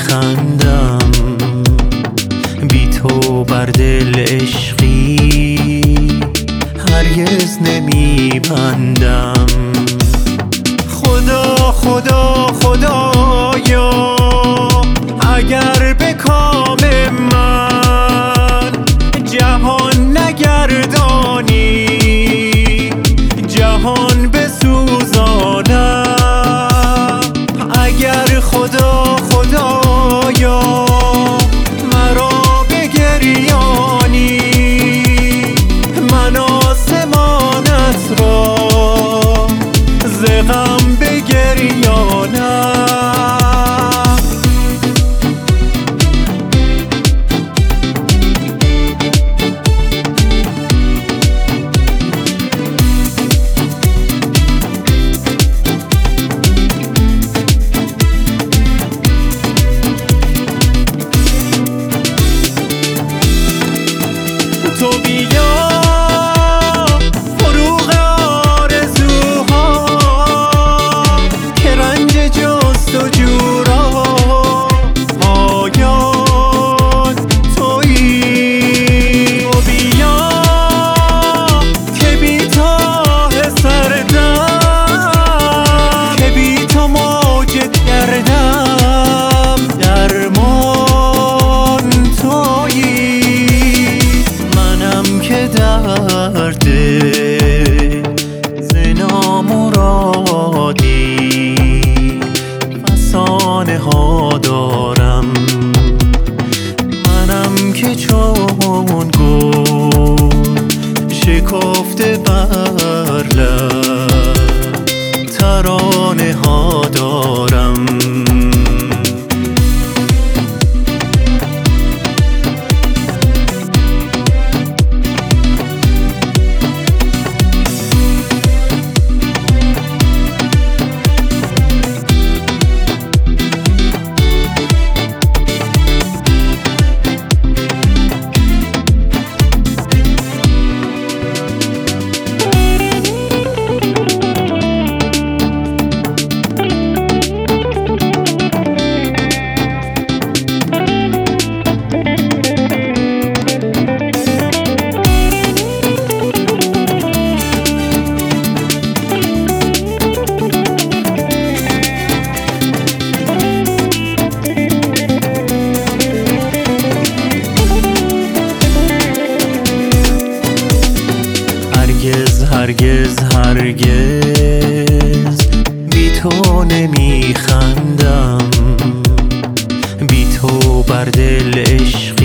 نمیخندم، بی تو بر دل عشقی هرگز نمیبندم. خدا خدا خدایا اگر به کام من جهان نگردانی، جهان بسوزانم. اگر خدا خدایا مرا بگریانی، من آسمانت را ز غم بگریانم. تو بیا فروغ آرزوها که رنج جستجو را پایان تویی. تو بیا که بی تاه سردم، که بی تو موج گردم، درمان تویی. که درد ز نامرادی فسانه ها دارم، منم که چون گل شکفته بر لب ترانه ها دارم. هرگز هرگز بی تو نمیخندم، بی تو بر دل عشق